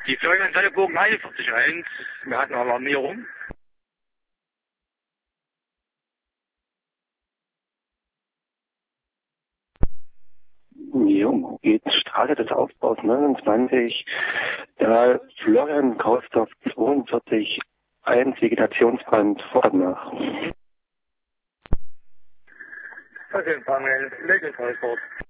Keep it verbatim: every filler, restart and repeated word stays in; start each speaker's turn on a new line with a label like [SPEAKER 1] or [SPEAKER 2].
[SPEAKER 1] Die Florian Salleburg einundvierzig eins, wir hatten Alarmierung.
[SPEAKER 2] Jo, geht Straße des Aufbaus neunundzwanzig, da Florian Kausdorf zweiundvierzig eins, Vegetationsbrand Vordermach.
[SPEAKER 1] Das ist Empfang, Legend Transport.